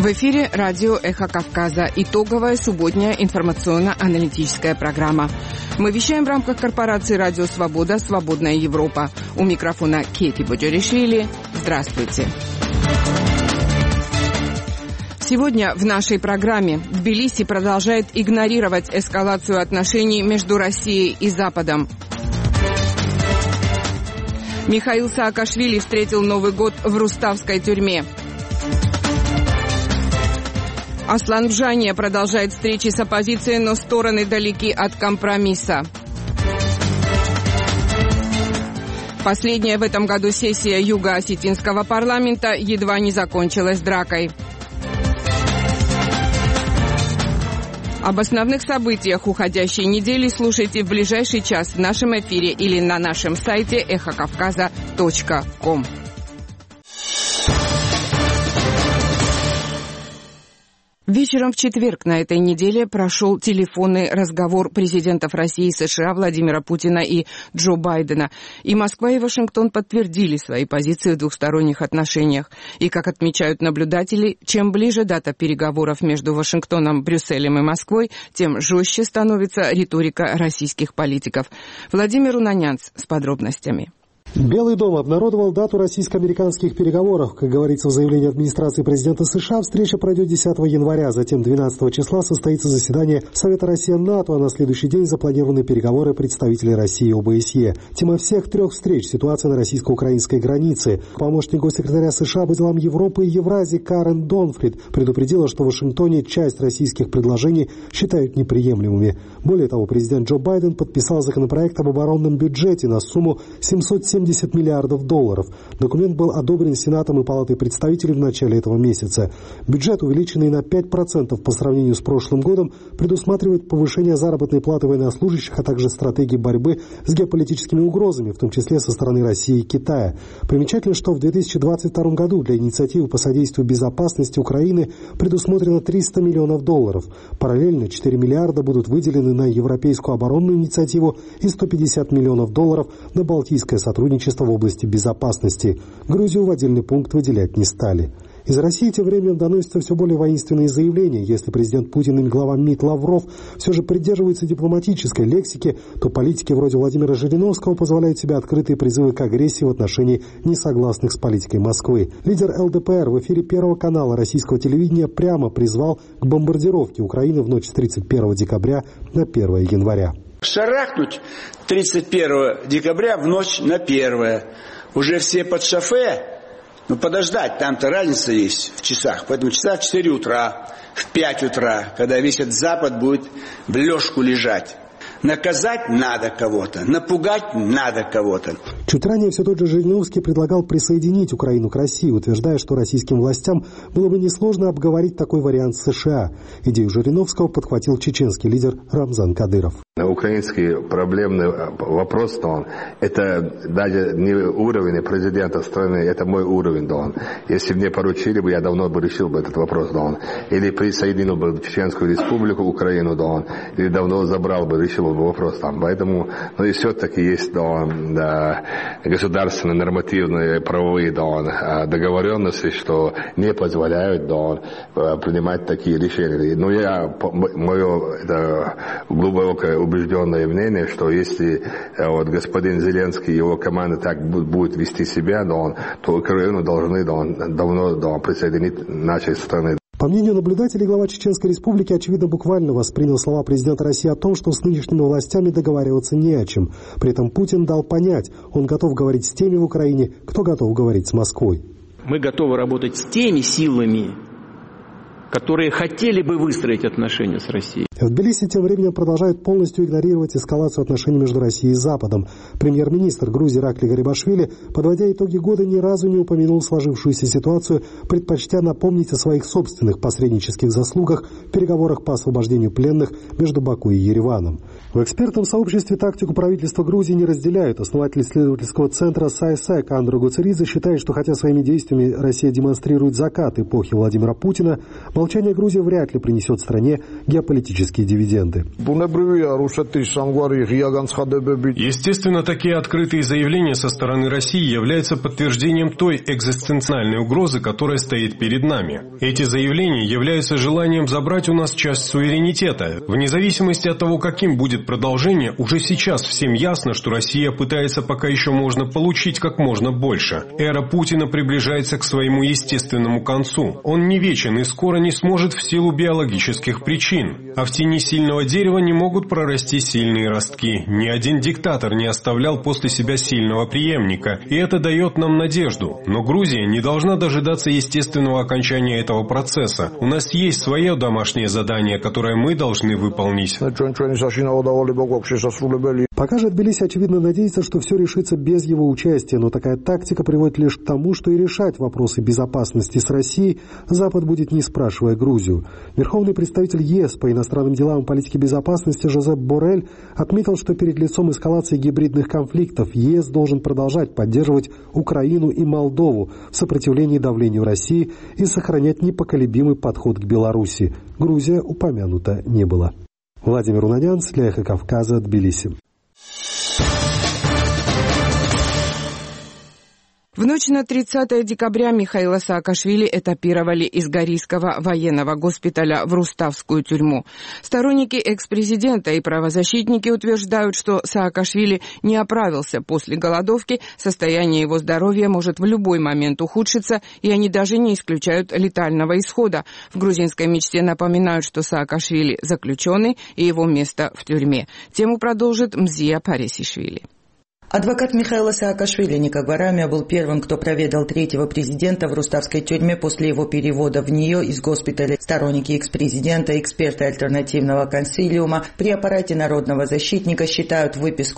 В эфире радио «Эхо Кавказа». Итоговая субботняя информационно-аналитическая программа. Мы вещаем в рамках корпорации «Радио Свобода. Свободная Европа». У микрофона Кети Боджаришвили. Здравствуйте. Сегодня в нашей программе Тбилиси продолжает игнорировать эскалацию отношений между Россией и Западом. Михаил Саакашвили встретил Новый год в Руставской тюрьме. Аслан Бжания продолжает встречи с оппозицией, но стороны далеки от компромисса. Последняя в этом году сессия Юго-Осетинского парламента едва не закончилась дракой. Об основных событиях уходящей недели слушайте в ближайший час в нашем эфире или на нашем сайте эхокавказа.ком. Вечером в четверг на этой неделе прошел телефонный разговор президентов России и США Владимира Путина и Джо Байдена. И Москва и Вашингтон подтвердили свои позиции в двухсторонних отношениях. И, как отмечают наблюдатели, чем ближе дата переговоров между Вашингтоном, Брюсселем и Москвой, тем жестче становится риторика российских политиков. Владимир Унанянц с подробностями. Белый дом обнародовал дату российско-американских переговоров. Как говорится в заявлении администрации президента США, встреча пройдет 10 января, затем 12 числа состоится заседание Совета Россия-НАТО, а на следующий день запланированы переговоры представителей России и ОБСЕ. Тема всех трех встреч – ситуация на российско-украинской границе. Помощник госсекретаря США по делам Европы и Евразии Карен Донфрид предупредила, что в Вашингтоне часть российских предложений считают неприемлемыми. Более того, президент Джо Байден подписал законопроект об оборонном бюджете на сумму $770 миллиардов. Документ был одобрен Сенатом и Палатой представителей в начале этого месяца. Бюджет, увеличенный на 5% по сравнению с прошлым годом, предусматривает повышение заработной платы военнослужащих, а также стратегии борьбы с геополитическими угрозами, в том числе со стороны России и Китая. Примечательно, что в 2022 году для инициативы по содействию безопасности Украины предусмотрено $300 миллионов. Параллельно 4 миллиарда будут выделены на европейскую оборонную инициативу и $150 миллионов на балтийское сотрудничество в области безопасности. Грузию в отдельный пункт выделять не стали. Из России тем временем доносятся все более воинственные заявления. Если президент Путин и глава МИД Лавров все же придерживаются дипломатической лексики, то политики вроде Владимира Жириновского позволяют себе открытые призывы к агрессии в отношении несогласных с политикой Москвы. Лидер ЛДПР в эфире Первого канала российского телевидения прямо призвал к бомбардировке Украины в ночь с 31 декабря на 1 января. Шарахнуть 31 декабря в ночь на 1. Уже все под шофе. Подождать, там-то разница есть в часах. Поэтому часа в 4 утра, в 5 утра, когда весь этот Запад будет в лёжку лежать. Наказать надо кого-то, напугать надо кого-то. Чуть ранее все тот же Жириновский предлагал присоединить Украину к России, утверждая, что российским властям было бы несложно обговорить такой вариант с США. Идею Жириновского подхватил чеченский лидер Рамзан Кадыров. Украинский проблемный вопрос, это даже не уровень президента страны, это мой уровень. Если мне поручили бы, я давно бы решил бы этот вопрос. Или присоединил бы Чеченскую республику, Украину, или давно забрал бы, решил бы вопрос. Поэтому, и все-таки есть государственные нормативные правовые договоренности, что не позволяют принимать такие решения. Но мое глубокое убежденное мнение, что если господин Зеленский и его команда так будет вести себя, то Украину должны давно присоединить нашей страны. По мнению наблюдателей, глава Чеченской республики, очевидно, буквально воспринял слова президента России о том, что с нынешними властями договариваться не о чем. При этом Путин дал понять, он готов говорить с теми в Украине, кто готов говорить с Москвой. Мы готовы работать с теми силами, которые хотели бы выстроить отношения с Россией. В Тбилиси тем временем продолжают полностью игнорировать эскалацию отношений между Россией и Западом. Премьер-министр Грузии Иракли Гарибашвили, подводя итоги года, ни разу не упомянул сложившуюся ситуацию, предпочтя напомнить о своих собственных посреднических заслугах в переговорах по освобождению пленных между Баку и Ереваном. В экспертном сообществе тактику правительства Грузии не разделяют. Основатель исследовательского центра САИСЭК Андро Гуцеридзе считает, что хотя своими действиями Россия демонстрирует закат эпохи Владимира Путина, молчание Грузии вряд ли принесет стране геополитический политические дивиденды. Естественно, такие открытые заявления со стороны России являются подтверждением той экзистенциальной угрозы, которая стоит перед нами. Эти заявления являются желанием забрать у нас часть суверенитета. Вне зависимости от того, каким будет продолжение, уже сейчас всем ясно, что Россия пытается пока еще можно получить как можно больше. Эра Путина приближается к своему естественному концу. Он не вечен и скоро не сможет в силу биологических причин. А в тени сильного дерева не могут прорасти сильные ростки. Ни один диктатор не оставлял после себя сильного преемника, и это дает нам надежду. Но Грузия не должна дожидаться естественного окончания этого процесса. У нас есть свое домашнее задание, которое мы должны выполнить. Пока же Тбилиси, очевидно, надеется, что все решится без его участия, но такая тактика приводит лишь к тому, что и решать вопросы безопасности с Россией Запад будет, не спрашивая Грузию. Верховный представитель ЕС по иностранным делам и политике безопасности Жозеп Боррель отметил, что перед лицом эскалации гибридных конфликтов ЕС должен продолжать поддерживать Украину и Молдову в сопротивлении давлению России и сохранять непоколебимый подход к Беларуси. Грузия упомянута не была. Владимир Унанян, для Эхо Кавказа, Тбилиси. В ночь на 30 декабря Михаила Саакашвили этапировали из Горийского военного госпиталя в Руставскую тюрьму. Сторонники экс-президента и правозащитники утверждают, что Саакашвили не оправился после голодовки, состояние его здоровья может в любой момент ухудшиться, и они даже не исключают летального исхода. В грузинской мечте напоминают, что Саакашвили заключенный и его место в тюрьме. Тему продолжит Мзия Паресишвили. Адвокат Михаила Саакашвили Ника Гварамия был первым, кто проведал третьего президента в Руставской тюрьме после его перевода в нее из госпиталя. Сторонники экс-президента, эксперты альтернативного консилиума при аппарате народного защитника считают выписку